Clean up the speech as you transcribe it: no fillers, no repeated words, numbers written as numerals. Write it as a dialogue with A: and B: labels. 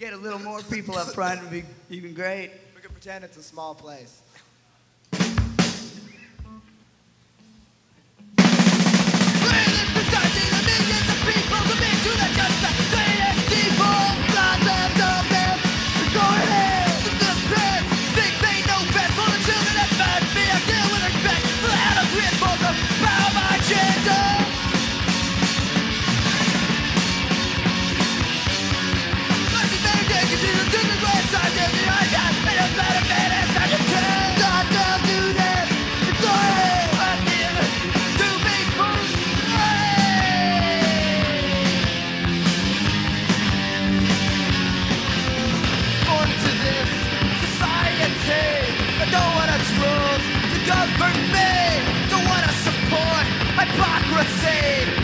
A: Get a little more people up front would be even great.
B: We can pretend it's a small place.
C: Govern me, don't wanna support hypocrisy.